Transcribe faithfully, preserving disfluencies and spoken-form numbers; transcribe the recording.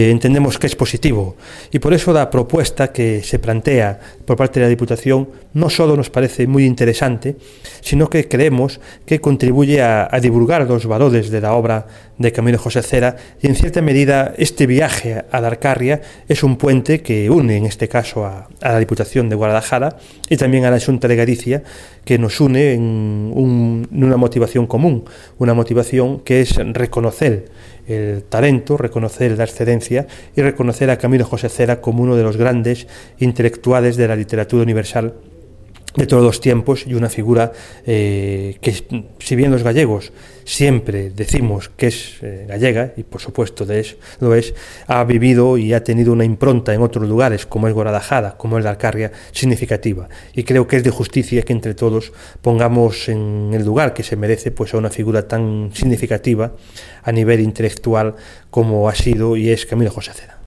Entendemos que es positivo y por eso la propuesta que se plantea por parte de la Diputación no solo nos parece muy interesante, sino que creemos que contribuye a, a divulgar los valores de la obra de Camilo José Cera y en cierta medida este viaje a la Alcarria es un puente que une en este caso a, a la Diputación de Guadalajara y también a la Xunta de Galicia, que nos une en, un, en una motivación común, una motivación que es reconocer el talento, reconocer la excedencia y reconocer a Camilo José Cera como uno de los grandes intelectuales de la literatura universal de todos los tiempos y una figura eh, que, si bien los gallegos siempre decimos que es eh, gallega, y por supuesto de es, lo es, ha vivido y ha tenido una impronta en otros lugares, como es Guadalajara, como es la Alcarria, significativa. Y creo que es de justicia que entre todos pongamos en el lugar que se merece pues, a una figura tan significativa a nivel intelectual como ha sido y es Camilo José Cera.